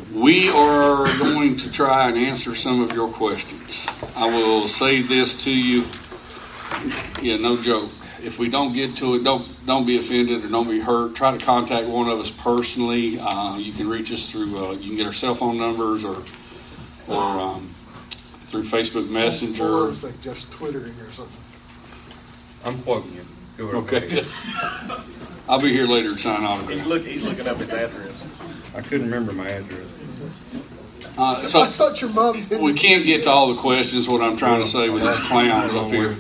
We are going to try and answer some of your questions. I will say this to you. Yeah, no joke. If we don't get to it, don't be offended or don't be hurt. Try to contact one of us personally. You can reach us through, you can get our cell phone numbers or through Facebook Messenger. It's like Jeff's twittering or something. I'm quoting you. Go Okay. I'll be here later to sign autographs. He's looking up his address. I couldn't remember my address. So I thought your mom didn't. we can't get to all the questions. What I'm trying to say with these clowns up here.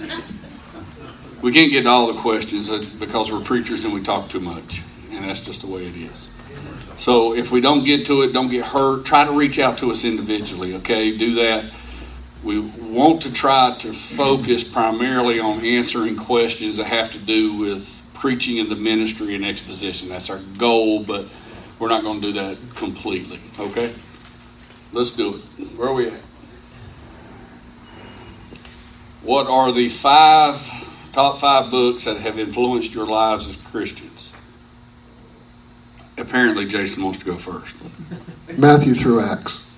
We can't get to all the questions because we're preachers and we talk too much. And that's just the way it is. So if we don't get to it, don't get hurt. Try to reach out to us individually, okay? Do that. We want to try to focus primarily on answering questions that have to do with preaching in the ministry and exposition. That's our goal, but we're not going to do that completely, okay? Let's do it. Where are we at? What are the top five books that have influenced your lives as Christians? Apparently, Jason wants to go first. Matthew through Acts.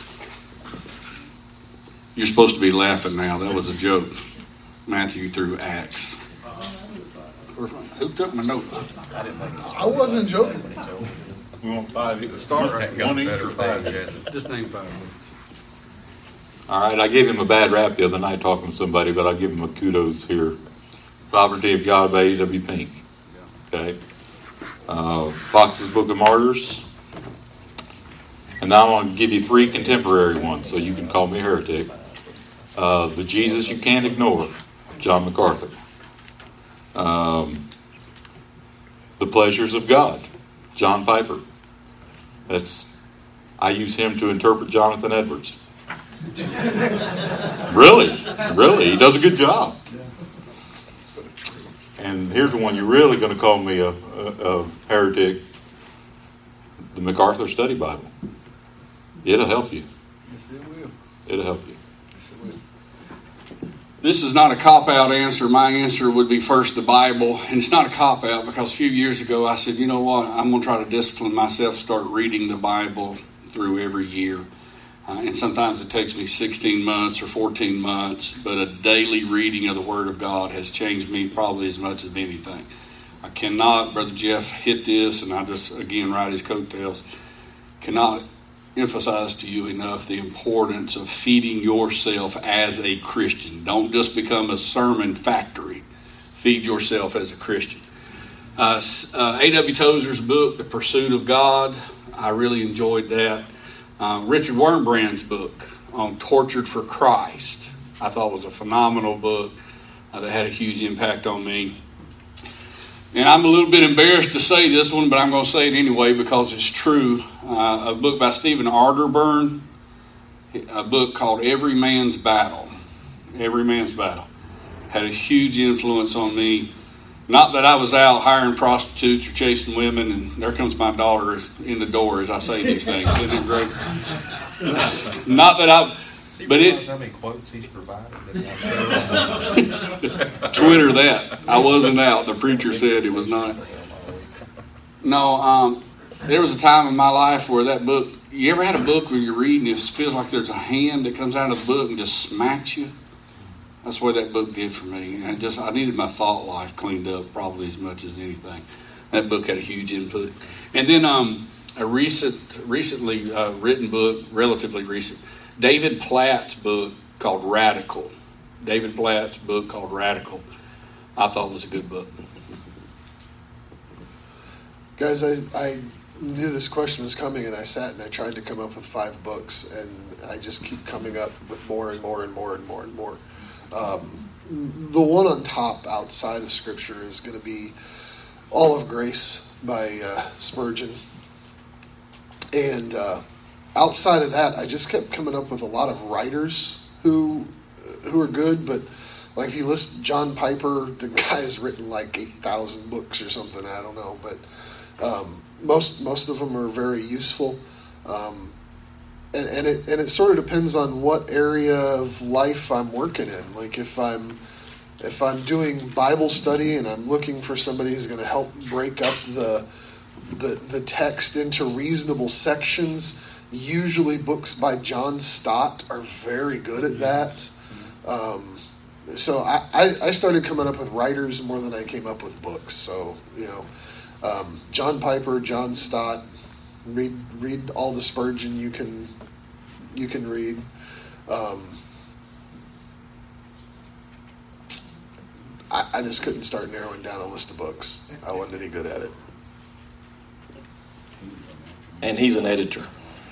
You're supposed to be laughing now. That was a joke. Matthew through Acts. Who took my note? I wasn't joking. We want five. Start right. One each or five. Just name five. All right. I gave him a bad rap the other night talking to somebody, but I'll give him a kudos here. Sovereignty of God by A.W. Pink. Okay. Fox's Book of Martyrs. And now I'm going to give you three contemporary ones, so you can call me a heretic. The Jesus You Can't Ignore, John MacArthur. The Pleasures of God, John Piper. I use him to interpret Jonathan Edwards. Really, he does a good job. So true. And here's the one you're really going to call me a heretic: the MacArthur Study Bible. It'll help you. Yes, it will. It'll help you. Yes, it will. This is not a cop-out answer. My answer would be first the Bible. And it's not a cop-out because a few years ago I said, you know what, I'm going to try to discipline myself, start reading the Bible through every year. And sometimes it takes me 16 months or 14 months, but a daily reading of the Word of God has changed me probably as much as anything. I cannot, Brother Jeff hit this, and I just, again, ride his coattails, cannot emphasize to you enough the importance of feeding yourself as a Christian. Don't just become a sermon factory. Feed yourself as a Christian. A.W. Tozer's book, The Pursuit of God, I really enjoyed that. Richard Wurmbrand's book on Tortured for Christ, I thought was a phenomenal book that had a huge impact on me. And I'm a little bit embarrassed to say this one, but I'm going to say it anyway because it's true. A book by Stephen Arterburn, a book called Every Man's Battle. Every Man's Battle. Had a huge influence on me. Not that I was out hiring prostitutes or chasing women, and there comes my daughter in the door as I say these things. Isn't it great? Not that I... But it... How many quotes he's provided? Twitter that. I wasn't out. The preacher said it was not. No, there was a time in my life where that book... You ever had a book where you're reading and it feels like there's a hand that comes out of the book and just smacks you? That's what that book did for me. And I needed my thought life cleaned up probably as much as anything. That book had a huge input. And then a recently written book, relatively recent, David Platt's book called Radical. David Platt's book called Radical, I thought was a good book. Guys, I knew this question was coming, and I sat and I tried to come up with 5 books, and I just keep coming up with more and more and more and more and more. The one on top outside of Scripture is going to be All of Grace by Spurgeon. And outside of that, I just kept coming up with a lot of writers who are good, but like if you list John Piper, the guy has written like 8,000 books or something, I don't know, but most of them are very useful. And it sort of depends on what area of life I'm working in. Like if I'm doing Bible study and I'm looking for somebody who's going to help break up the the text into reasonable sections. Usually books by John Stott are very good at that. So I started coming up with writers more than I came up with books. So, John Piper, John Stott, read all the Spurgeon you can read. I just couldn't start narrowing down a list of books. I wasn't any good at it. And he's an editor.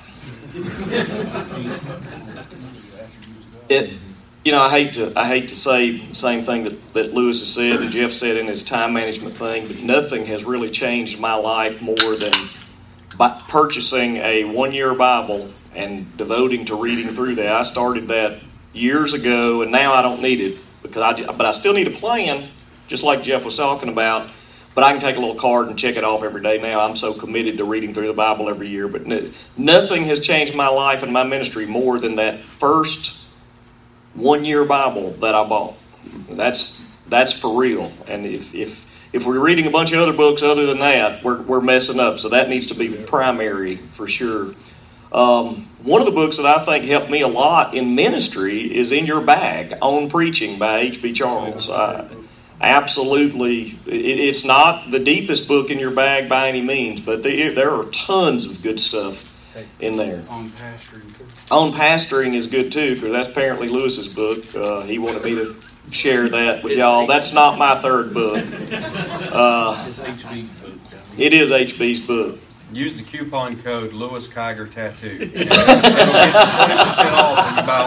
I hate to say the same thing that Lewis has said and Jeff said in his time management thing, but nothing has really changed my life more than by purchasing a 1-year Bible and devoting to reading through that. I started that years ago, and now I don't need it but I still need a plan, just like Jeff was talking about. But I can take a little card and check it off every day now. I'm so committed to reading through the Bible every year. But nothing has changed my life and my ministry more than that first 1-year Bible that I bought. That's for real. And if we're reading a bunch of other books other than that, we're messing up. So that needs to be primary for sure. One of the books that I think helped me a lot in ministry is In Your Bag, On Preaching by H.B. Charles. Absolutely. It's not the deepest book in your bag by any means, but there are tons of good stuff in there. On pastoring too. On Pastoring is good too, because that's apparently Lewis's book. He wanted me to share that with y'all. That's not my third book. It's HB's book. It is HB's book. Use the coupon code Lewis Kiger Tattoo. It'll get you 20% off when you buy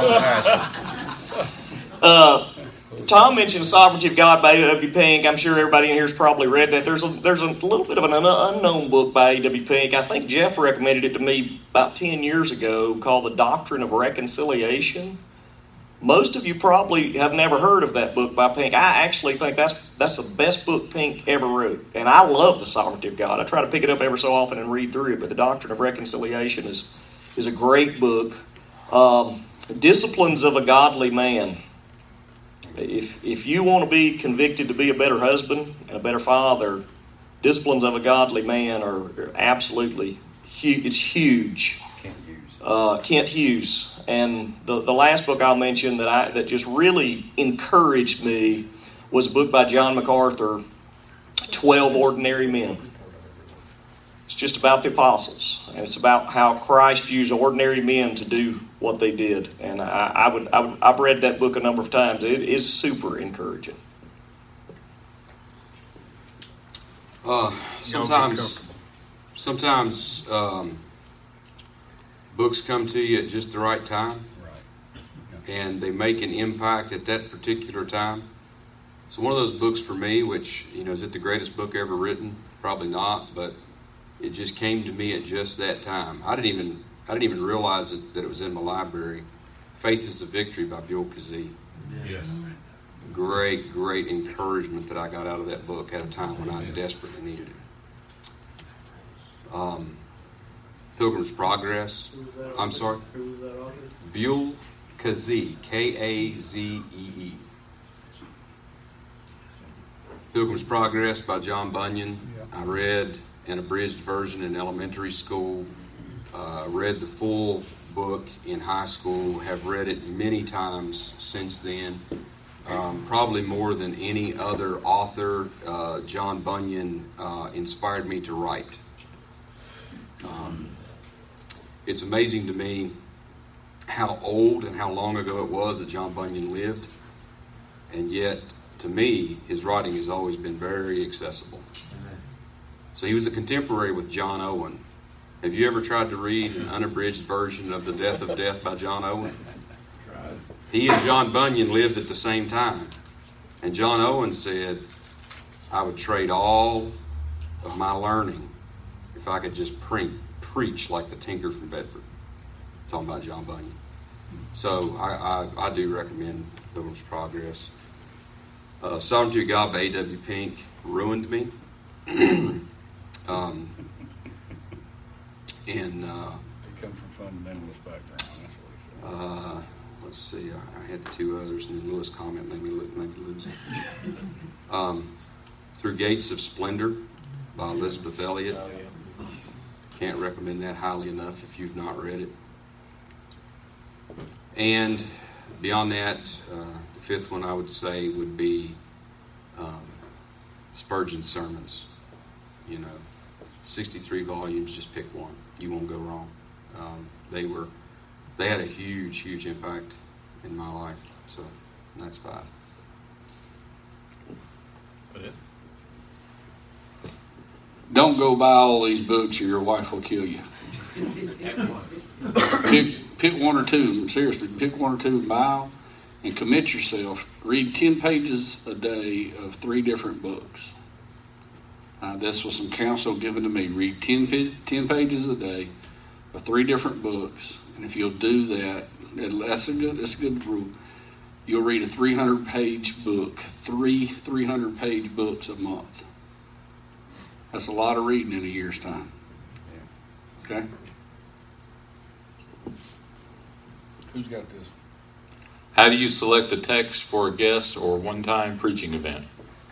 On Pastoring. Tom mentioned Sovereignty of God by A.W. Pink. I'm sure everybody in here has probably read that. There's a little bit of an unknown book by A.W. Pink. I think Jeff recommended it to me about 10 years ago, called The Doctrine of Reconciliation. Most of you probably have never heard of that book by Pink. I actually think that's the best book Pink ever wrote. And I love The Sovereignty of God. I try to pick it up every so often and read through it. But The Doctrine of Reconciliation is a great book. Disciplines of a Godly Man. If you want to be convicted to be a better husband and a better father, Disciplines of a Godly Man are absolutely huge. It's huge. Kent Hughes. And the last book I'll mention that just really encouraged me was a book by John MacArthur, 12 Ordinary Men. It's just about the apostles, and it's about how Christ used ordinary men to do what they did. And I've read that book a number of times. It is super encouraging. Sometimes books come to you at just the right time, and they make an impact at that particular time. So one of those books for me, which, is it the greatest book ever written? Probably not, but it just came to me at just that time. I didn't even realize that it was in my library. Faith is the Victory by Bill Kazee. Yes. Great encouragement that I got out of that book at a time when I desperately needed it. Pilgrim's Progress. I'm sorry? Who was that author? Bill Kazee, K-A-Z-E-E. Pilgrim's Progress by John Bunyan. I read an abridged version in elementary school. Read the full book in high school. Have read it many times since then. Probably more than any other author, John Bunyan inspired me to write. It's amazing to me how old and how long ago it was that John Bunyan lived, and yet, to me, his writing has always been very accessible. So he was a contemporary with John Owen. Have you ever tried to read an unabridged version of The Death of Death by John Owen? He and John Bunyan lived at the same time. And John Owen said, I would trade all of my learning if I could just preach like the tinker from Bedford. Talking about John Bunyan. So I do recommend Pilgrim's Progress. Sovereignty of God by A.W. Pink ruined me. He comes from fundamentalist background. That's what he said. Let's see. I had two others, and then Lewis' comment made me lose it. Through Gates of Splendor by Elizabeth Elliot. Oh, yeah. Can't recommend that highly enough if you've not read it. And beyond that, the fifth one I would say would be Spurgeon's sermons. 63 volumes, just pick one. You won't go wrong. They had a huge impact in my life. So that's 5. Don't go buy all these books or your wife will kill you. Pick one or two. Seriously, pick one or two and buy them and commit yourself. Read 10 pages a day of 3 different books. This was some counsel given to me. Read 10 pages a day of 3 different books. And if you'll do that, that's a good rule. You'll read a 300-page book, 3 300-page books a month. That's a lot of reading in a year's time. Okay? Who's got this? How do you select a text for a guest or one-time preaching event?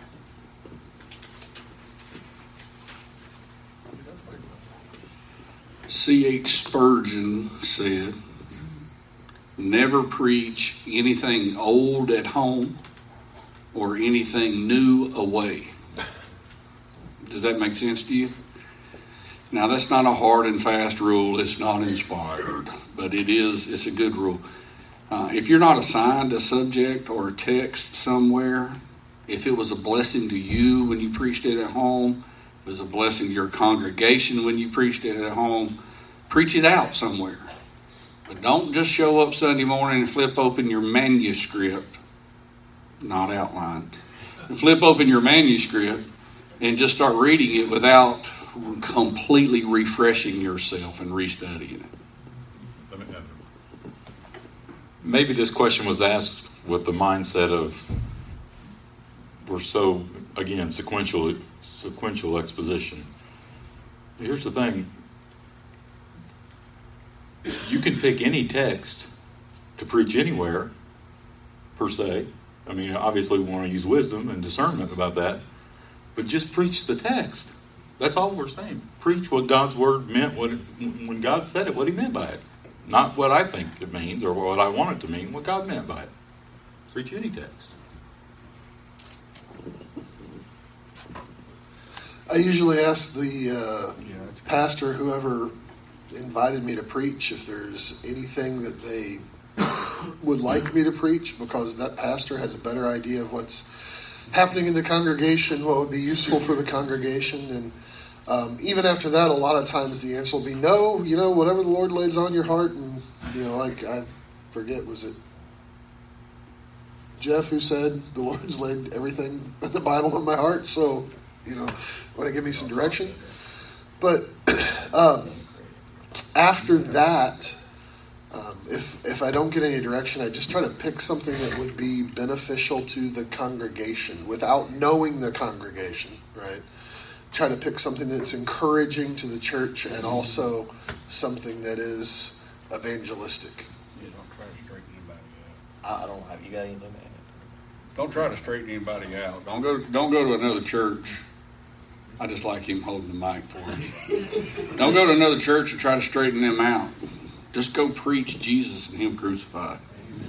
C.H. Spurgeon said, never preach anything old at home or anything new away. Does that make sense to you? Now, that's not a hard and fast rule. It's not inspired, but it's a good rule. If you're not assigned a subject or a text somewhere, if it was a blessing to you when you preached it at home, it was a blessing to your congregation when you preached it at home, preach it out somewhere. But don't just show up Sunday morning and flip open your manuscript, not outline, and flip open your manuscript and just start reading it without completely refreshing yourself and restudying it. Maybe this question was asked with the mindset of we're so, again, sequential exposition. Here's the thing. You can pick any text to preach anywhere, per se. I mean, obviously we want to use wisdom and discernment about that, but just preach the text. That's all we're saying. Preach what God's word meant when God said it, what he meant by it. Not what I think it means or what I want it to mean, what God meant by it. Preach any text. I usually ask the pastor, whoever invited me to preach, if there's anything that they would like me to preach, because that pastor has a better idea of what's happening in the congregation, what would be useful for the congregation. And even after that, a lot of times the answer will be no, whatever the Lord lays on your heart. And, like I forget, was it Jeff who said, the Lord's laid everything in the Bible on my heart, so, want to give me some direction? But after that, if I don't get any direction, I just try to pick something that would be beneficial to the congregation without knowing the congregation, right? Try to pick something that's encouraging to the church and also something that is evangelistic. You don't try to straighten anybody out. I don't have. You got anything to add? Don't try to straighten anybody out. Don't go to another church. I just like him holding the mic for him. Don't go to another church and try to straighten them out. Just go preach Jesus and him crucified.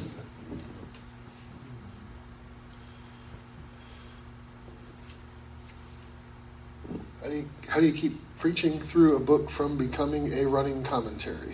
How do you keep preaching through a book from becoming a running commentary?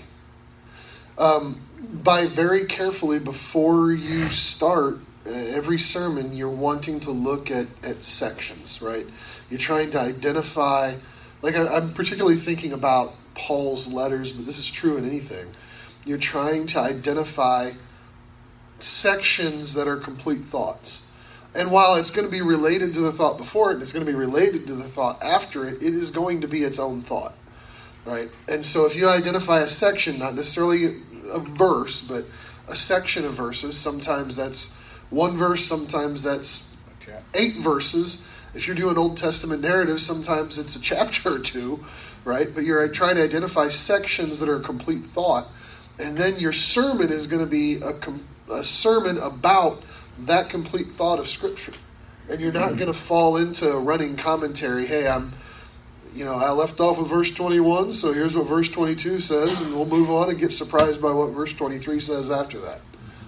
By very carefully, before you start every sermon, you're wanting to look at sections, right? You're trying to identify, I'm particularly thinking about Paul's letters, but this is true in anything. You're trying to identify sections that are complete thoughts. And while it's going to be related to the thought before it, and it's going to be related to the thought after it, it is going to be its own thought, right? And so if you identify a section, not necessarily a verse, but a section of verses, sometimes that's one verse, sometimes that's 8 verses. If you're doing Old Testament narrative, sometimes it's a chapter or 2, right? But you're trying to identify sections that are a complete thought. And then your sermon is going to be a sermon about that complete thought of Scripture. And you're not going to fall into a running commentary. Hey, I'm I left off with verse 21, so here's what verse 22 says, and we'll move on and get surprised by what verse 23 says after that.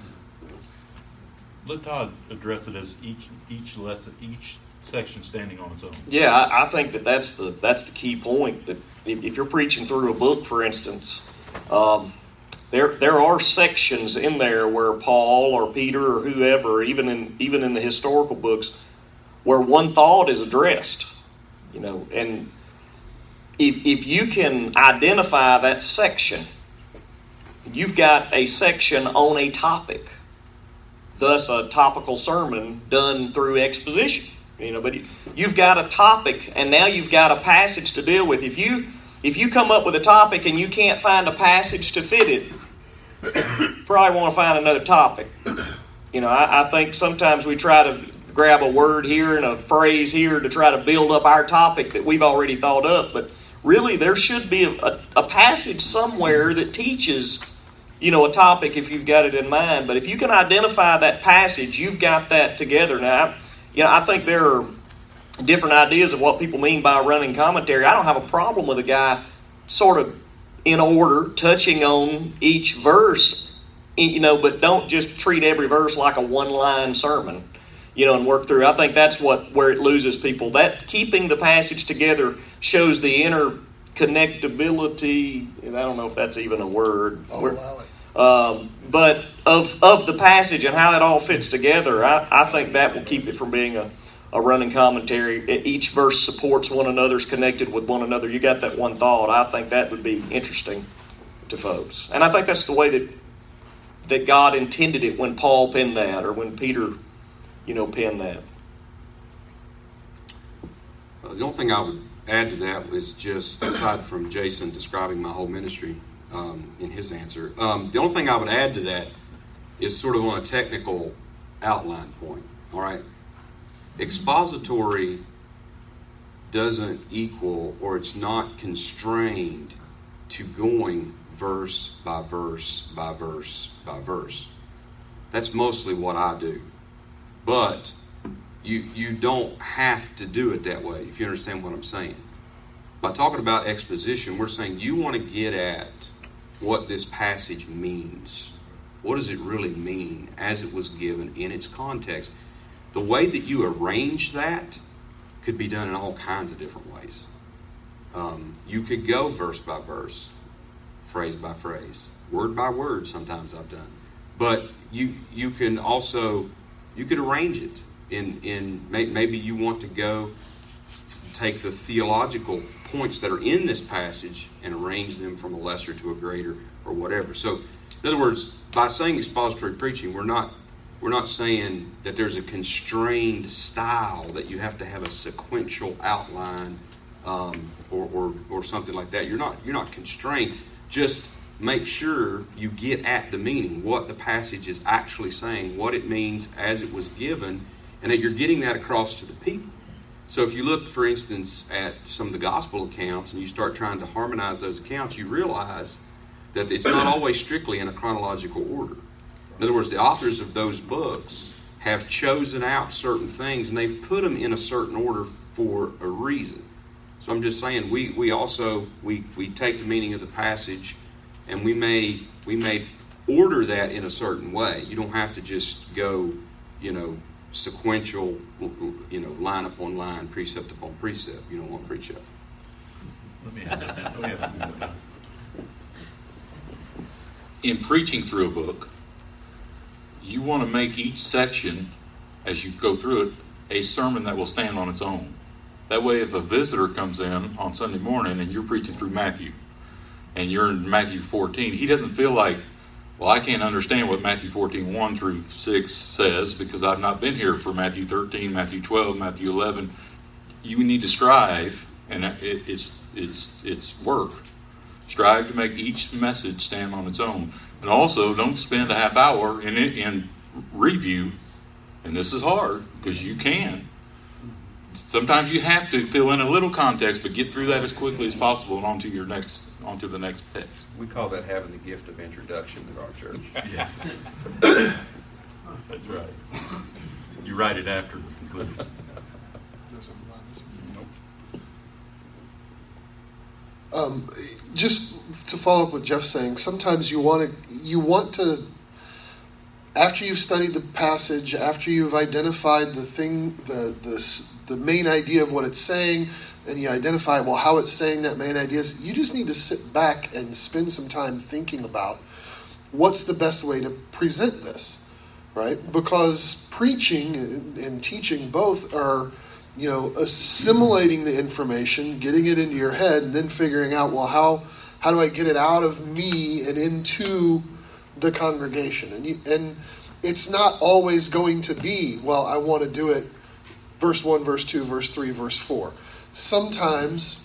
Let Todd address it as each lesson, each section standing on its own. Yeah, I think that's the key point. That if you're preaching through a book, for instance, there are sections in there where Paul or Peter or whoever, even in the historical books, where one thought is addressed. And if you can identify that section, you've got a section on a topic. Thus, a topical sermon done through exposition. But you've got a topic, and now you've got a passage to deal with. If you come up with a topic and you can't find a passage to fit it, you probably want to find another topic. I think sometimes we try to grab a word here and a phrase here to try to build up our topic that we've already thought up. But really, there should be a passage somewhere that teaches a topic if you've got it in mind. But if you can identify that passage, you've got that together. Now, I think there are different ideas of what people mean by running commentary. I don't have a problem with a guy sort of in order, touching on each verse, but don't just treat every verse like a one-line sermon, and work through. I think that's where it loses people. That keeping the passage together shows the interconnectability, and I don't know if that's even a word. I'll allow it. But of the passage and how it all fits together, I think that will keep it from being a running commentary. Each verse supports one another's connected with one another. You got that one thought. I think that would be interesting to folks. And I think that's the way that God intended it when Paul penned that, or when Peter, penned that. The only thing I would add to that was just, aside from Jason describing my whole ministry in his answer, the only thing I would add to that is sort of on a technical outline point. All right, expository doesn't equal, or it's not constrained to going verse by verse by verse by verse. That's mostly what I do. But you don't have to do it that way, if you understand what I'm saying. By talking about exposition, we're saying you want to get at what this passage means. What does it really mean as it was given in its context? The way that you arrange that could be done in all kinds of different ways. You could go verse by verse, phrase by phrase, word by word, sometimes I've done. But you can also, you could arrange it in maybe you want to go take the theological points that are in this passage and arrange them from a lesser to a greater or whatever. So, in other words, by saying expository preaching, we're not saying that there's a constrained style, that you have to have a sequential outline or something like that. You're not constrained. Just make sure you get at the meaning, what the passage is actually saying, what it means as it was given, and that you're getting that across to the people. So if you look, for instance, at some of the gospel accounts and you start trying to harmonize those accounts, you realize that it's not always strictly in a chronological order. In other words, the authors of those books have chosen out certain things and they've put them in a certain order for a reason. So I'm just saying, we take the meaning of the passage and we may order that in a certain way. You don't have to just go, sequential, line upon line, precept upon precept. You don't want to preach up. Let me add that. In preaching through a book, you want to make each section, as you go through it, a sermon that will stand on its own. That way, if a visitor comes in on Sunday morning and you're preaching through Matthew, and you're in Matthew 14, he doesn't feel like, well, I can't understand what Matthew 14, 1 through 6 says because I've not been here for Matthew 13, Matthew 12, Matthew 11. You need to strive, and it's work. Strive to make each message stand on its own. And also, don't spend a half hour in review. And this is hard because you can. Sometimes you have to fill in a little context, but get through that as quickly as possible and onto the next text. We call that having the gift of introduction at our church. Yeah. That's right. You write it after the conclusion. Just to follow up what Jeff's saying, sometimes you want to, after you've studied the passage, after you've identified the main idea of what it's saying, and you identify, well, how it's saying that main idea, you just need to sit back and spend some time thinking about what's the best way to present this, right? Because preaching and teaching both are, assimilating the information, getting it into your head, and then figuring out, well, how do I get it out of me and into the congregation? And it's not always going to be, well, I want to do it verse 1, verse 2, verse 3, verse 4. Sometimes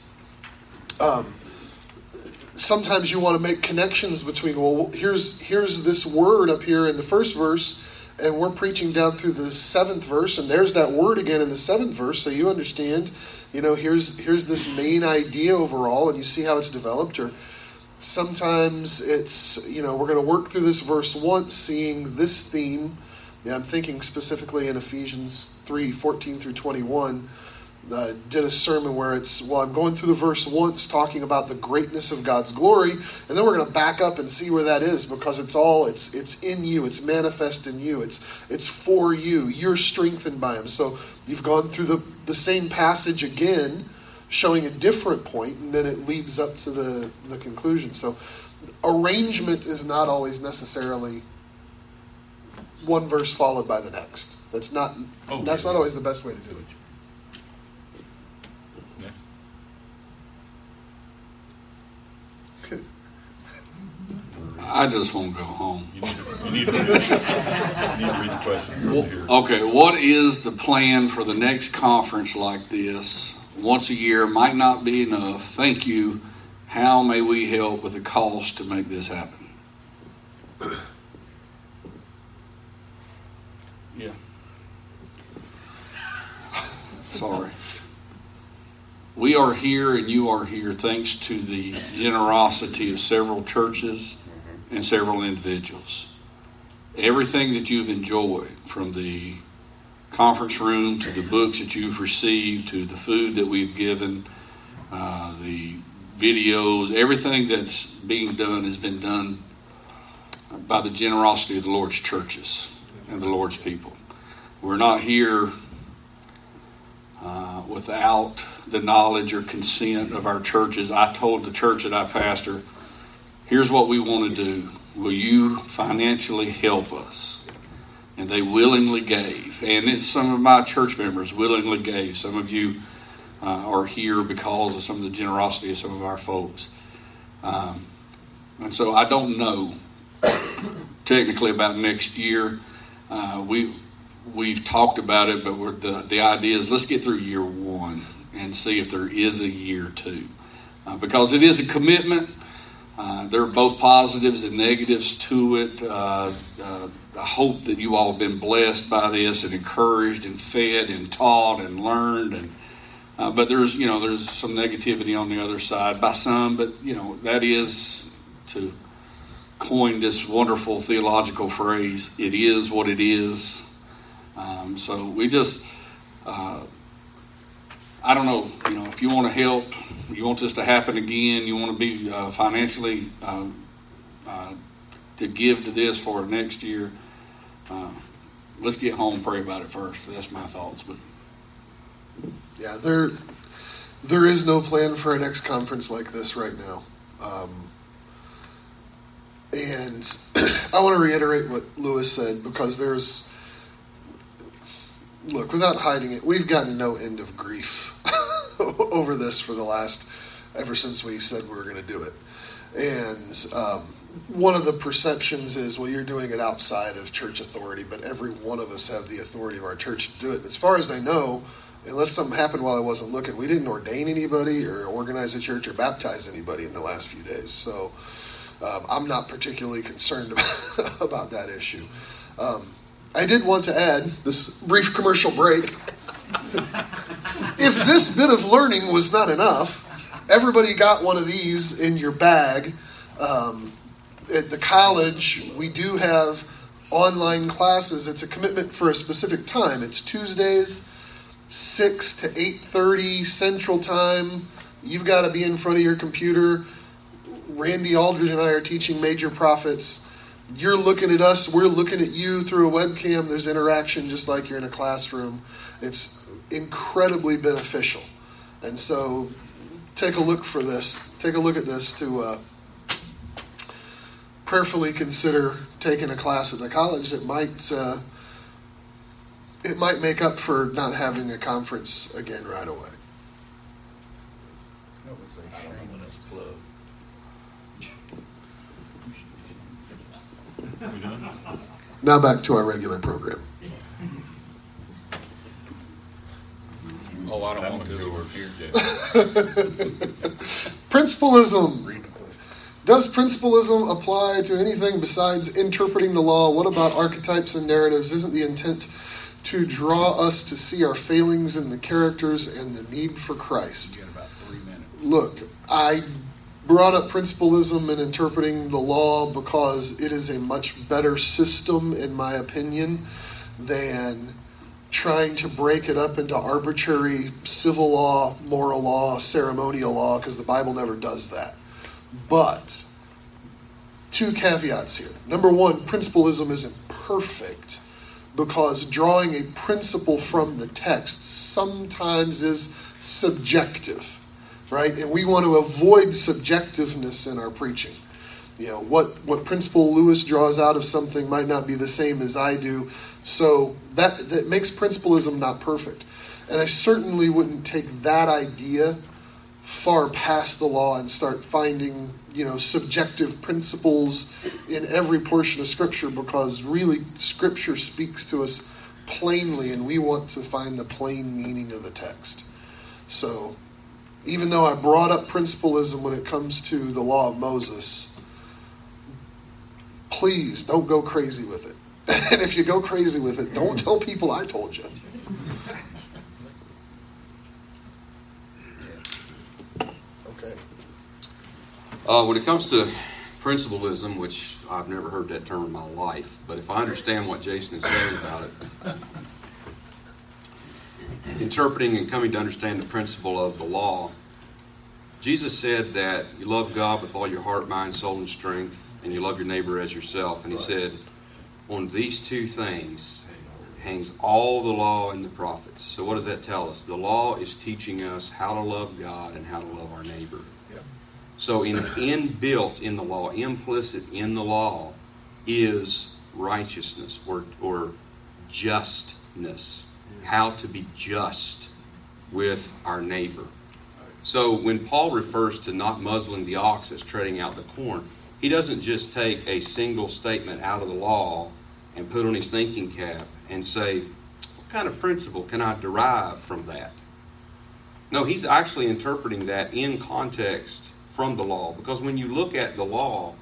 you want to make connections between, well, here's this word up here in the first verse, and we're preaching down through the 7th verse, and there's that word again in the 7th verse, so you understand, here's this main idea overall, and you see how it's developed. Or sometimes it's, we're going to work through this verse once, seeing this theme. Yeah, I'm thinking specifically in Ephesians 3:14 through 21. Did a sermon where I'm going through the verse once, talking about the greatness of God's glory, and then we're going to back up and see where that is, because it's in you, it's manifest in you, it's for you, you're strengthened by Him. So you've gone through the same passage again, showing a different point, and then it leads up to the conclusion. So arrangement is not always necessarily one verse followed by the next. That's not always the best way to do it. Next. I just want to go home. You need to read the question from here. Okay, what is the plan for the next conference like this? Once a year might not be enough. Thank you. How may we help with the cost to make this happen? Yeah. Sorry. We are here and you are here thanks to the generosity of several churches and several individuals. Everything that you've enjoyed, from the conference room to the books that you've received to the food that we've given, the videos, everything that's being done has been done by the generosity of the Lord's churches and the Lord's people. We're not here without the knowledge or consent of our churches. I told the church that I pastor, here's what we want to do. Will you financially help us? And they willingly gave. And some of my church members willingly gave. Some of you are here because of some of the generosity of some of our folks. And so I don't know technically about next year. We've talked about it, but the idea is let's get through year one and see if there is a year two. Because it is a commitment. There are both positives and negatives to it. I hope that you all have been blessed by this and encouraged and fed and taught and learned. But there's some negativity on the other side by some. But that is, to coin this wonderful theological phrase, it is what it is. So we just, I don't know, if you want to help, you want this to happen again, you want to be financially to give to this for next year, let's get home and pray about it first. That's my thoughts. But yeah, there is no plan for a next conference like this right now. And I want to reiterate what Lewis said, because look, without hiding it, we've gotten no end of grief over this ever since we said we were going to do it. And one of the perceptions is, well, you're doing it outside of church authority, but every one of us have the authority of our church to do it. And as far as I know, unless something happened while I wasn't looking, we didn't ordain anybody or organize a church or baptize anybody in the last few days. So I'm not particularly concerned about that issue. I did want to add this brief commercial break. If this bit of learning was not enough, everybody got one of these in your bag. At the college, we do have online classes. It's a commitment for a specific time. It's Tuesdays, 6 to 8:30 Central Time, You've got to be in front of your computer. Randy Aldridge and I are teaching Major Prophets. You're looking at us. We're looking at you through a webcam. There's interaction just like you're in a classroom. It's incredibly beneficial. And so take a look for this. Take a look at this to prayerfully consider taking a class at the college. It might make up for not having a conference again right away. Now back to our regular program. Oh, I don't want this one here, Principalism. Does principalism apply to anything besides interpreting the law? What about archetypes and narratives? Isn't the intent to draw us to see our failings in the characters and the need for Christ? You got about 3 minutes. Look, I brought up principalism and interpreting the law because it is a much better system, in my opinion, than trying to break it up into arbitrary civil law, moral law, ceremonial law, because the Bible never does that. But 2 caveats here. Number one, principalism isn't perfect because drawing a principle from the text sometimes is subjective, right? And we want to avoid subjectiveness in our preaching. You know, what principle Lewis draws out of something might not be the same as I do. So that makes principalism not perfect. And I certainly wouldn't take that idea far past the law and start finding, subjective principles in every portion of Scripture, because really Scripture speaks to us plainly and we want to find the plain meaning of the text. So even though I brought up principalism when it comes to the law of Moses, please don't go crazy with it. And if you go crazy with it, don't tell people I told you. Okay. When it comes to principalism, which I've never heard that term in my life, but if I understand what Jason is saying about it, interpreting and coming to understand the principle of the law, Jesus said that you love God with all your heart, mind, soul, and strength, and you love your neighbor as yourself. And he said, on these 2 things hangs all the law and the prophets. So what does that tell us? The law is teaching us how to love God and how to love our neighbor. Yep. So inbuilt in the law, implicit in the law, is righteousness or justness. How to be just with our neighbor. So when Paul refers to not muzzling the ox as treading out the corn, he doesn't just take a single statement out of the law and put on his thinking cap and say, what kind of principle can I derive from that? No, he's actually interpreting that in context from the law. Because when you look at the law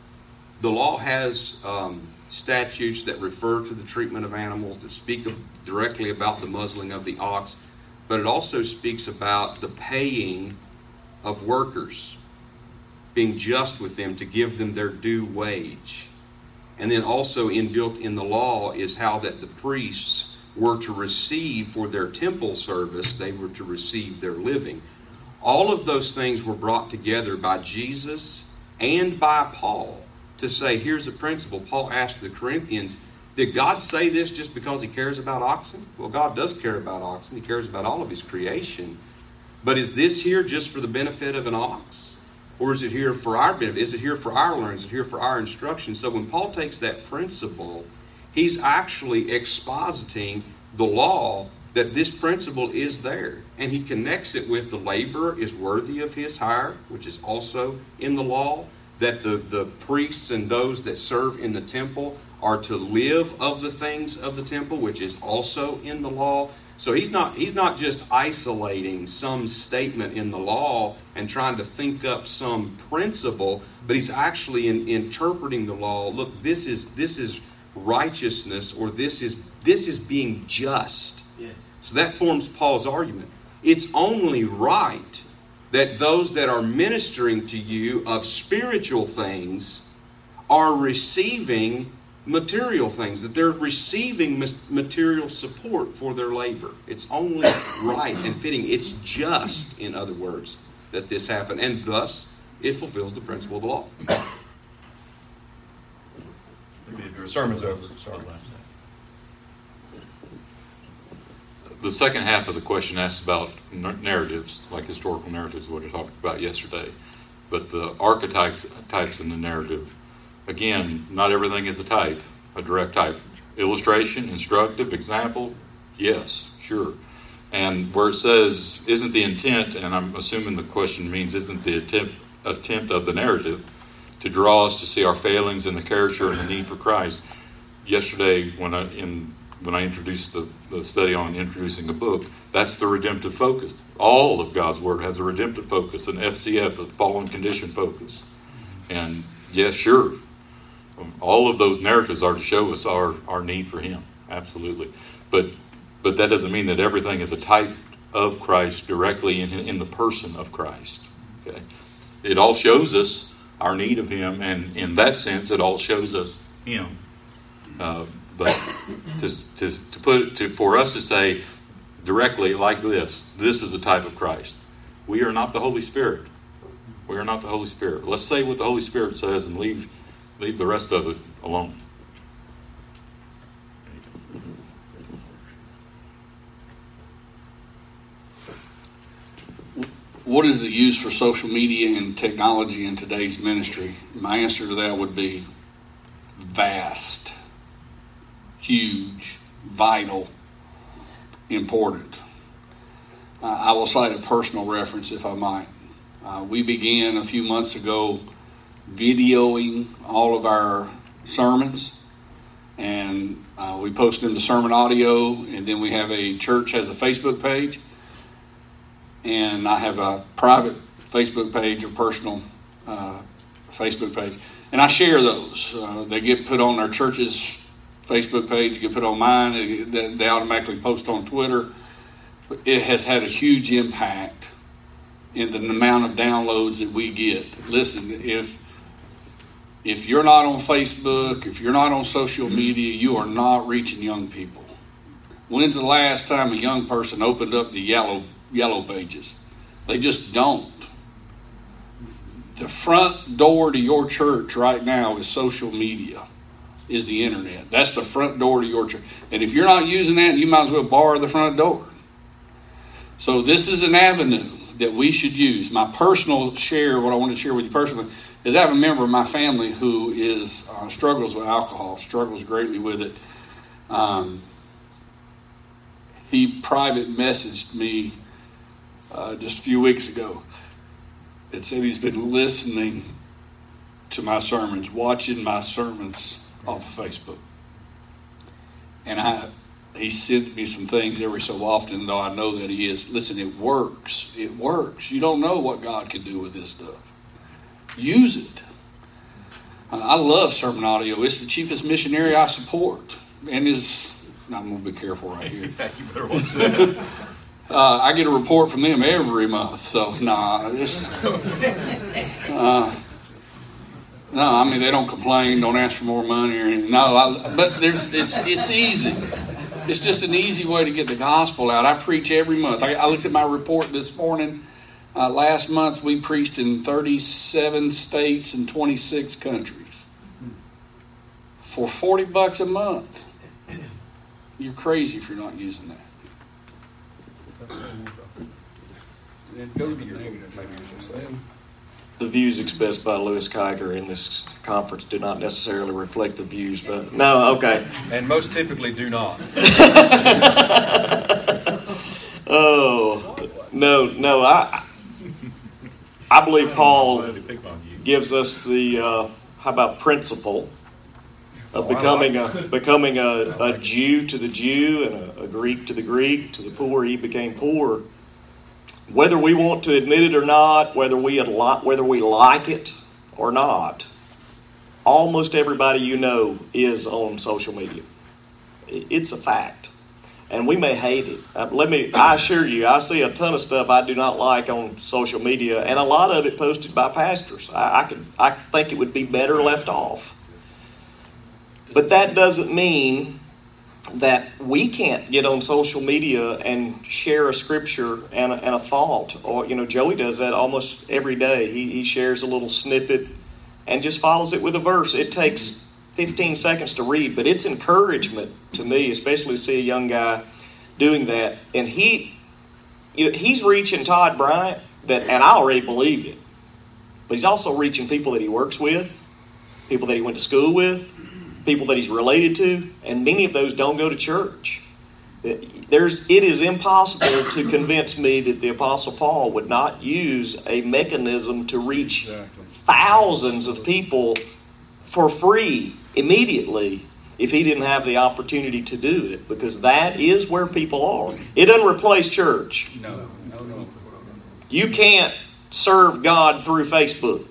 has statutes that refer to the treatment of animals, that speak directly about the muzzling of the ox, but it also speaks about the paying of workers, being just with them to give them their due wage. And then also inbuilt in the law is how that the priests were to receive for their temple service, they were to receive their living. All of those things were brought together by Jesus and by Paul to say, here's a principle. Paul asked the Corinthians, did God say this just because he cares about oxen? Well, God does care about oxen. He cares about all of his creation. But is this here just for the benefit of an ox? Or is it here for our benefit? Is it here for our learning? Is it here for our instruction? So when Paul takes that principle, he's actually expositing the law that this principle is there. And he connects it with the laborer is worthy of his hire, which is also in the law. That the priests and those that serve in the temple are to live of the things of the temple, which is also in the law. So he's not just isolating some statement in the law and trying to think up some principle, but he's actually interpreting the law. Look, this is righteousness, or this is being just. Yes. So that forms Paul's argument. It's only right that those that are ministering to you of spiritual things are receiving material things, that they're receiving material support for their labor. It's only right and fitting. It's just, in other words. that this happened, and thus it fulfills the principle of the law. Your sermon's over. Sorry. The second half of the question asks about narratives, like historical narratives, what I talked about yesterday. But the archetypes in the narrative, again, not everything is a type, a direct type. Illustration, instructive, example, yes, sure. And where it says, isn't the intent, and I'm assuming the question means, isn't the attempt of the narrative to draw us to see our failings in the character and the need for Christ. Yesterday, when I introduced the study on introducing a book, that's the redemptive focus. All of God's Word has a redemptive focus, an FCF, a fallen condition focus. And yes, sure, all of those narratives are to show us our need for Him, absolutely. But that doesn't mean that everything is a type of Christ directly in the person of Christ. Okay, it all shows us our need of Him, and in that sense, it all shows us Him. But for us to say directly like this is a type of Christ. We are not the Holy Spirit. We are not the Holy Spirit. Let's say what the Holy Spirit says and leave the rest of it alone. What is the use for social media and technology in today's ministry? My answer to that would be vast, huge, vital, important. I will cite a personal reference, if I might. We began a few months ago videoing all of our sermons, and we post them to Sermon Audio, and then we have a church has a Facebook page, and I have a private Facebook page or personal Facebook page, and I share those. They get put on our church's Facebook page, get put on mine, they automatically post on Twitter. It has had a huge impact in the amount of downloads that we get. Listen, if you're not on Facebook, if you're not on social media, you are not reaching young people. When's the last time a young person opened up the yellow pages? They just don't. The front door to your church right now is social media, is the internet. That's the front door to your church. And if you're not using that, you might as well bar the front door. So this is an avenue that we should use. My personal share, what I want to share with you personally, is I have a member of my family who is struggles with alcohol, struggles greatly with it. He private messaged me just a few weeks ago. It said he's been listening to my sermons, watching my sermons off of Facebook. And he sends me some things every so often, though I know that he is. Listen, it works. It works. You don't know what God can do with this stuff. Use it. I love Sermon Audio. It's the cheapest missionary I support. And I'm going to be careful right here. You better want to. I get a report from them every month. So, no, I mean, they don't complain, don't ask for more money or anything. No, but it's easy. It's just an easy way to get the gospel out. I preach every month. I looked at my report this morning. Last month we preached in 37 states and 26 countries for $40 a month. You're crazy if you're not using that. The views expressed by Louis Kiger in this conference do not necessarily reflect the views, but no, okay. And most typically do not. Oh, no, I believe Paul gives us the, how about principle of becoming a Jew to the Jew and a Greek to the Greek. To the poor he became poor. Whether we want to admit it or not, whether we like it or not, almost everybody you know is on social media. It's a fact. And we may hate it. I assure you, I see a ton of stuff I do not like on social media, and a lot of it posted by pastors. I think it would be better left off. But that doesn't mean that we can't get on social media and share a scripture and a thought. Or, Joey does that almost every day. He shares a little snippet and just follows it with a verse. It takes 15 seconds to read, but it's encouragement to me, especially to see a young guy doing that. And he's reaching Todd Bryant, and I already believe it. But he's also reaching people that he works with, people that he went to school with, people that he's related to, and many of those don't go to church. It is impossible to convince me that the Apostle Paul would not use a mechanism to reach thousands of people for free immediately if he didn't have the opportunity to do it, because that is where people are. It doesn't replace church. No. You can't serve God through Facebook.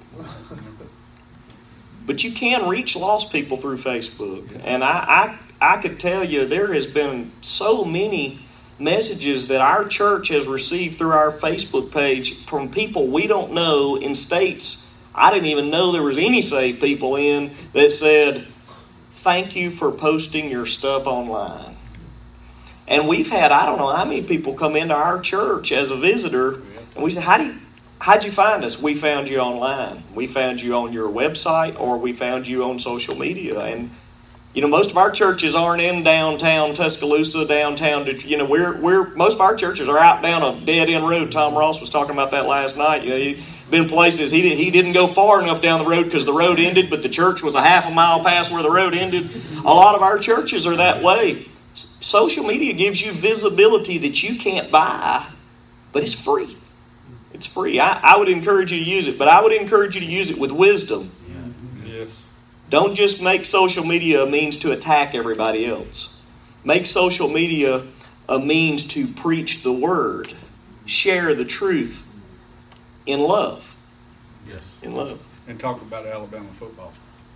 But you can reach lost people through Facebook. And I could tell you there has been so many messages that our church has received through our Facebook page from people we don't know in states I didn't even know there was any saved people in, that said, "Thank you for posting your stuff online." And we've had, I don't know how many people come into our church as a visitor, and we say, how'd you find us? We found you online. We found you on your website, or we found you on social media. And most of our churches aren't in downtown Tuscaloosa, downtown. Most of our churches are out down a dead end road. Tom Ross was talking about that last night. He'd been places he didn't go far enough down the road because the road ended, but the church was a half a mile past where the road ended. A lot of our churches are that way. Social media gives you visibility that you can't buy, but it's free. It's free. I would encourage you to use it, but I would encourage you to use it with wisdom. Yes. Don't just make social media a means to attack everybody else. Make social media a means to preach the word. Share the truth in love. Yes. In love. And talk about Alabama football.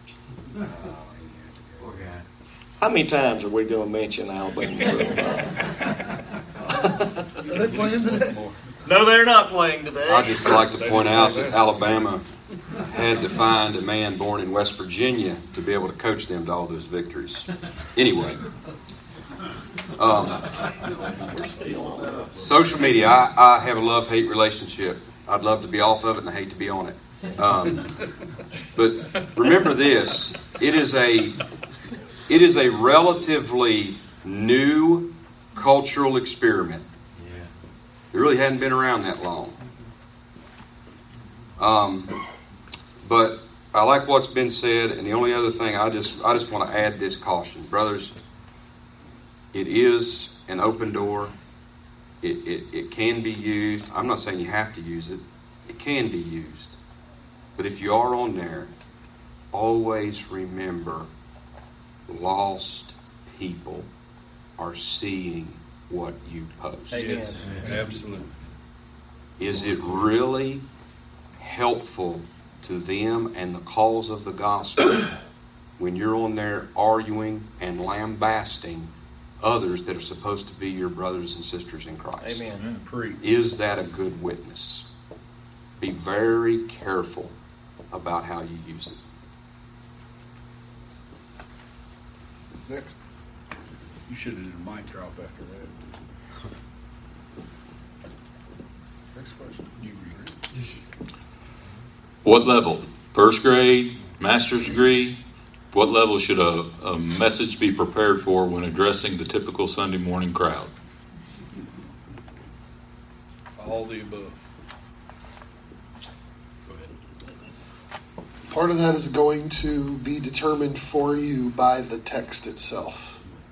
How many times are we going to mention Alabama football? Are they playing today? No, they're not playing today. I'd just like to point out that Alabama had to find a man born in West Virginia to be able to coach them to all those victories. Anyway, social media, I have a love-hate relationship. I'd love to be off of it and I hate to be on it. But remember this, it is a relatively new cultural experiment. It really hadn't been around that long. But I like what's been said, and the only other thing I just want to add this caution. Brothers, it is an open door. It can be used. I'm not saying you have to use it. It can be used. But if you are on there, always remember lost people are seeing what you post. Yes, absolutely. Is it really helpful to them and the cause of the gospel when you're on there arguing and lambasting others that are supposed to be your brothers and sisters in Christ? Amen. Is that a good witness? Be very careful about how you use it. Next. You should have did a mic drop after that. Next question. You read it. What level? First grade, master's degree? What level should a message be prepared for when addressing the typical Sunday morning crowd? All the above. Go ahead. Part of that is going to be determined for you by the text itself.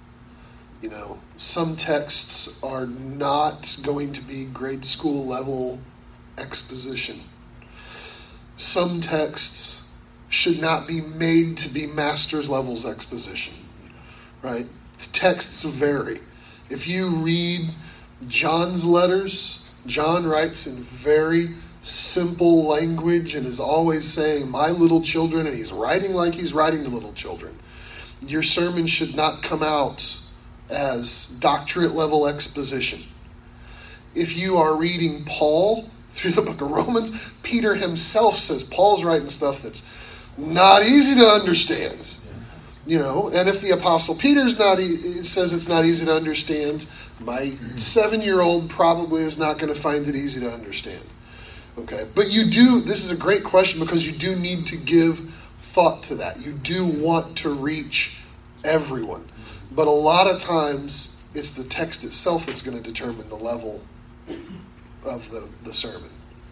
Some texts are not going to be grade school level exposition. Some texts should not be made to be master's levels exposition, right? The texts vary. If you read John's letters, John writes in very simple language and is always saying, "My little children," and he's writing like he's writing to little children. Your sermon should not come out as doctorate level exposition. If you are reading Paul through the book of Romans, Peter himself says Paul's writing stuff that's not easy to understand. And if the Apostle Peter's says it's not easy to understand, my 7-year-old probably is not going to find it easy to understand. Okay, but this is a great question because you do need to give thought to that. You do want to reach everyone. But a lot of times, it's the text itself that's going to determine the level of the sermon.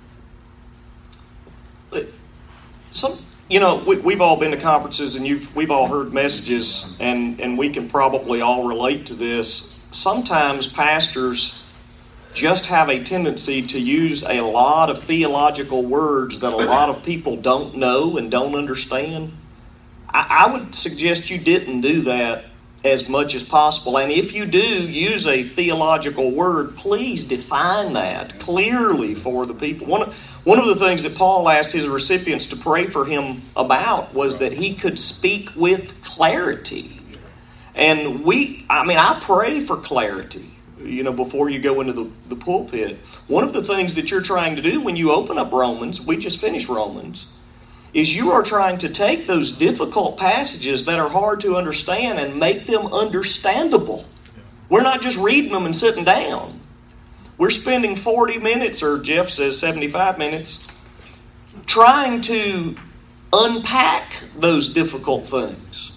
We've all been to conferences and we've all heard messages, and we can probably all relate to this. Sometimes pastors just have a tendency to use a lot of theological words that a lot of people don't know and don't understand. I would suggest you didn't do that as much as possible. And if you do use a theological word, please define that clearly for the people. One of the things that Paul asked his recipients to pray for him about was that he could speak with clarity. And I pray for clarity, before you go into the pulpit. One of the things that you're trying to do when you open up Romans, we just finished Romans, is you are trying to take those difficult passages that are hard to understand and make them understandable. We're not just reading them and sitting down. We're spending 40 minutes, or Jeff says 75 minutes, trying to unpack those difficult things.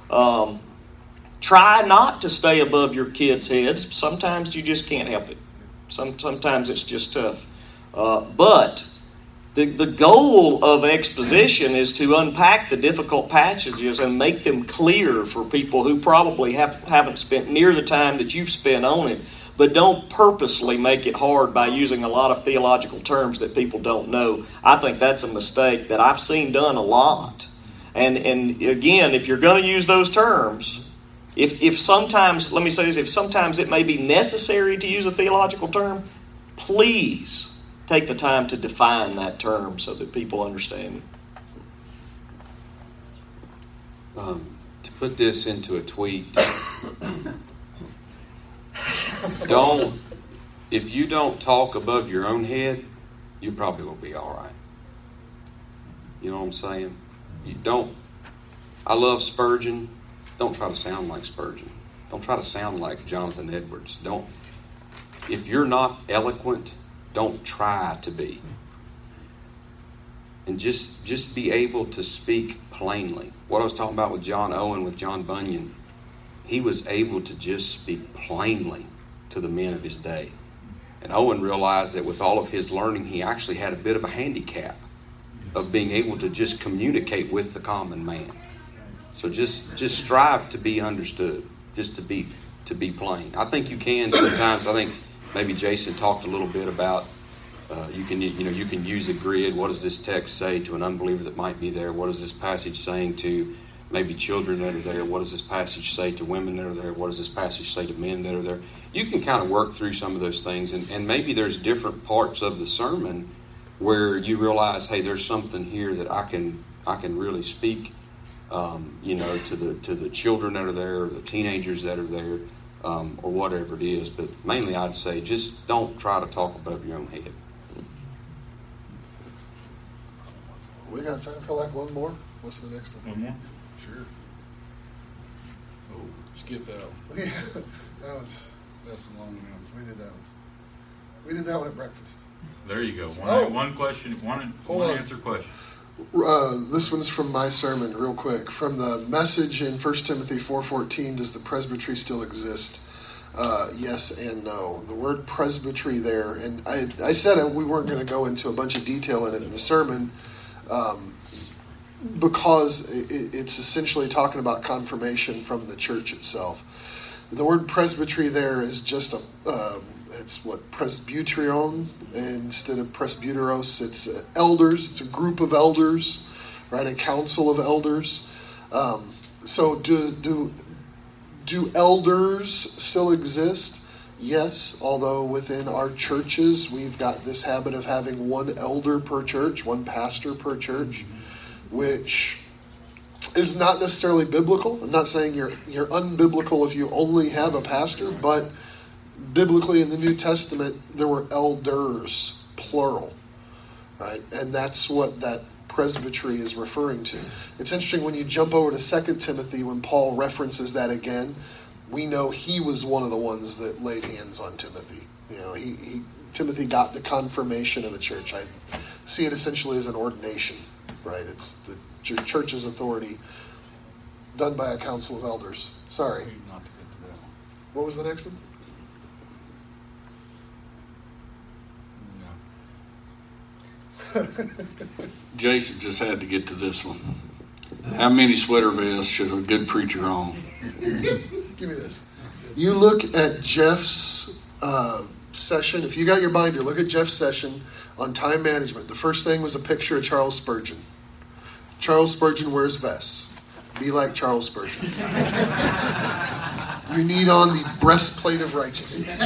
Try not to stay above your kids' heads. Sometimes you just can't help it. Sometimes it's just tough. But the goal of exposition is to unpack the difficult passages and make them clear for people who probably haven't spent near the time that you've spent on it. But don't purposely make it hard by using a lot of theological terms that people don't know. I think that's a mistake that I've seen done a lot. And again, if you're going to use those terms, if sometimes, let me say this, if sometimes it may be necessary to use a theological term, please take the time to define that term so that people understand it. To put this into a tweet, if you don't talk above your own head, you probably will be all right. You know what I'm saying? I love Spurgeon. Don't try to sound like Spurgeon. Don't try to sound like Jonathan Edwards. If you're not eloquent, don't try to be. And just be able to speak plainly. What I was talking about with John Owen, with John Bunyan, he was able to just speak plainly to the men of his day. And Owen realized that with all of his learning, he actually had a bit of a handicap of being able to just communicate with the common man. So just strive to be understood, just to be plain. I think you can sometimes. I think maybe Jason talked a little bit about you can use a grid. What does this text say to an unbeliever that might be there? What is this passage saying to maybe children that are there? What does this passage say to women that are there? What does this passage say to men that are there? You can kind of work through some of those things, and maybe there's different parts of the sermon where you realize, hey, there's something here that I can really speak. To the children that are there, or the teenagers that are there, or whatever it is. But mainly I'd say just don't try to talk above your own head. We got time for like one more? What's the next one? One more? Sure. Oh, skip that one. Yeah. That's a long one. We did that one. We did that one at breakfast. There you go. Oh. One question, one answer question. This one's from my sermon, real quick. From the message in 1 Timothy 4:14, does the presbytery still exist? Yes and no. The word presbytery there, and I said we weren't going to go into a bunch of detail in it in the sermon, because it's essentially talking about confirmation from the church itself. The word presbytery there is just it's what, presbyterion instead of presbyteros. It's elders. It's a group of elders, right? A council of elders. So do elders still exist? Yes, although within our churches we've got this habit of having one elder per church, one pastor per church, which is not necessarily biblical. I'm not saying you're unbiblical if you only have a pastor, but biblically in the New Testament there were elders, plural, right? And that's what that presbytery is referring to. It's interesting when you jump over to 2 Timothy, when Paul references that again, we know he was one of the ones that laid hands on Timothy. You know, Timothy got the confirmation of the church. I see it essentially as an ordination, right? It's the church's authority done by a council of elders. Sorry. Not to get to that one. What was the next one? Jason just had to get to this one. How many sweater vests should a good preacher own? Give me this. You look at Jeff's session. If you got your binder, look at Jeff's session on time management. The first thing was a picture of Charles Spurgeon. Charles Spurgeon wears vests. Be like Charles Spurgeon. You need on the breastplate of righteousness.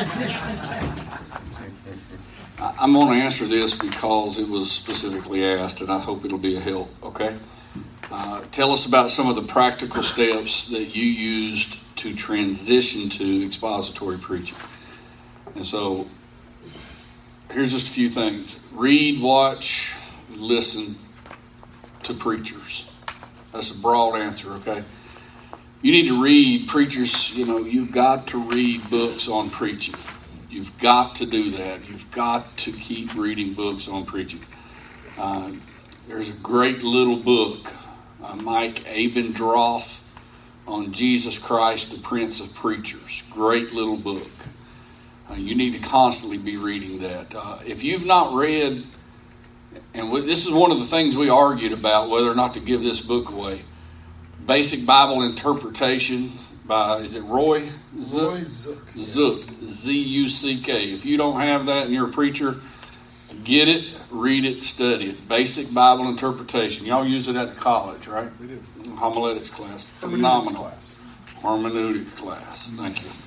I'm going to answer this because it was specifically asked, and I hope it'll be a help, okay? Tell us about some of the practical steps that you used to transition to expository preaching. And so, here's just a few things. Read, watch, listen to preachers. That's a broad answer, okay? You need to read preachers, you've got to read books on preaching. You've got to do that. You've got to keep reading books on preaching. There's a great little book, Mike Abendroth, on Jesus Christ, the Prince of Preachers. Great little book. You need to constantly be reading that. If you've not read, and this is one of the things we argued about, whether or not to give this book away, Basic Bible Interpretation by, is it Roy Zuck? Roy Zuck. Zuck, Z-U-C-K. If you don't have that and you're a preacher, get it, read it, study it. Basic Bible Interpretation. Y'all use it at college, right? We do. Homiletics class. Hermeneutics class. Hermeneutics class. Thank you.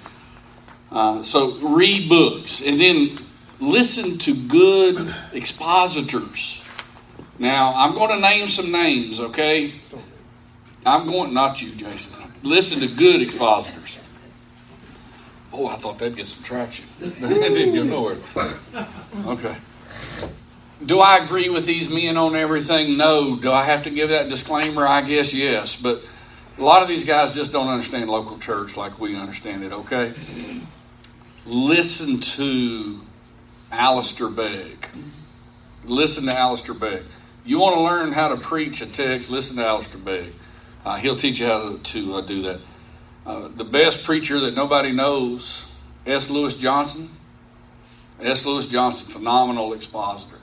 So read books and then listen to good expositors. Now, I'm going to name some names, okay? Not you, Jason. Listen to good expositors. Oh, I thought that'd get some traction. It didn't go nowhere. Okay. Do I agree with these men on everything? No. Do I have to give that disclaimer? I guess yes. But a lot of these guys just don't understand local church like we understand it, okay? Listen to Alistair Begg. Listen to Alistair Begg. You want to learn how to preach a text, listen to Alistair Begg. He'll teach you how to do that. The best preacher that nobody knows, S. Lewis Johnson. S. Lewis Johnson, phenomenal expositor.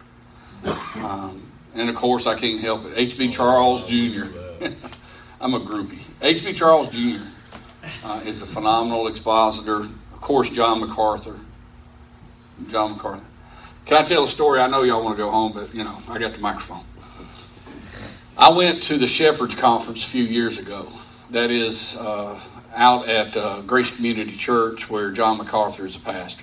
And of course, I can't help it. H.B. Charles Jr. I'm a groupie. H.B. Charles Jr. Is a phenomenal expositor. Of course, John MacArthur. Can I tell a story? I know y'all want to go home, but I got the microphone. I went to the Shepherds Conference a few years ago. That is out at Grace Community Church where John MacArthur is a pastor.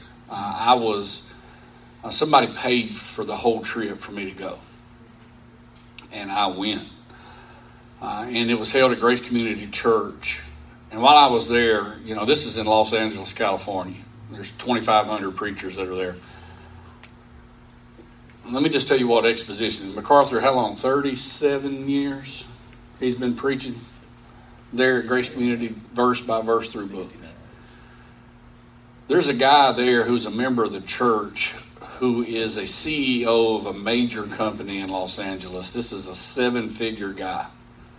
Somebody paid for the whole trip for me to go. And I went. And it was held at Grace Community Church. And while I was there, this is in Los Angeles, California. There's 2,500 preachers that are there. Let me just tell you what exposition is. MacArthur, how long? 37 years he's been preaching there at Grace Community, verse by verse through book. There's a guy there who's a member of the church who is a CEO of a major company in Los Angeles. This is a 7-figure guy.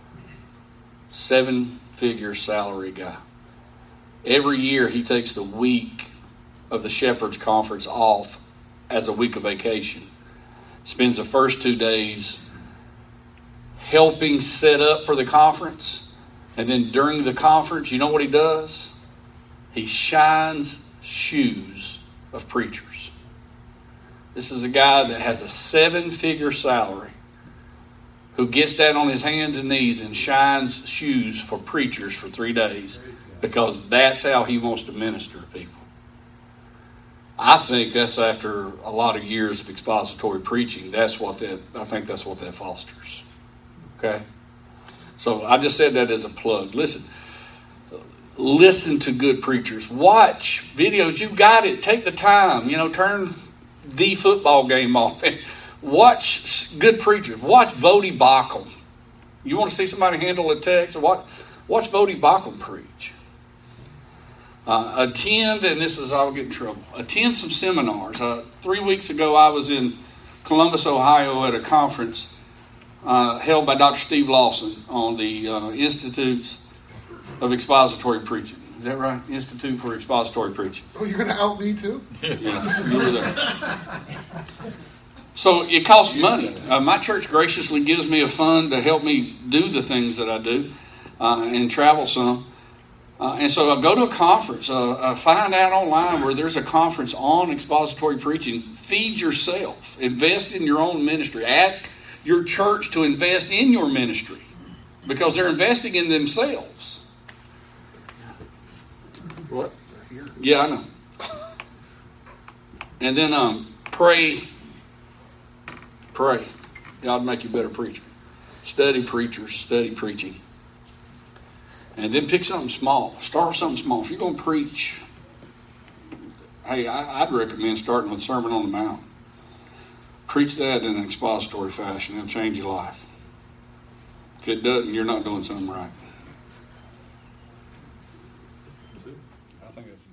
7-figure salary guy. Every year he takes the week of the Shepherds Conference off as a week of vacation. Spends the first 2 days helping set up for the conference. And then during the conference, you know what he does? He shines shoes of preachers. This is a guy that has a 7-figure salary who gets down on his hands and knees and shines shoes for preachers for 3 days because that's how he wants to minister to people. I think that's after a lot of years of expository preaching. I think that's what that fosters. Okay? So I just said that as a plug. Listen to good preachers. Watch videos. You got it. Take the time. Turn the football game off and Watch good preachers. Watch Vodi Bakum. You want to see somebody handle a text? Watch Vodi Bakum preach. Attend, and this is, I'll get in trouble, attend some seminars. 3 weeks ago, I was in Columbus, Ohio at a conference held by Dr. Steve Lawson on the Institutes of Expository Preaching. Is that right? Institute for Expository Preaching. Oh, you're going to out me too? Yeah, you were there. So it costs money. My church graciously gives me a fund to help me do the things that I do and travel some. And so I go to a conference, find out online where there's a conference on expository preaching. Feed yourself. Invest in your own ministry. Ask your church to invest in your ministry because they're investing in themselves. What? Yeah, I know. And then pray. God make you a better preacher. Study preachers. Study preaching. And then pick something small. Start with something small. If you're going to preach, hey, I'd recommend starting with Sermon on the Mount. Preach that in an expository fashion. It'll change your life. If it doesn't, you're not doing something right. I think it's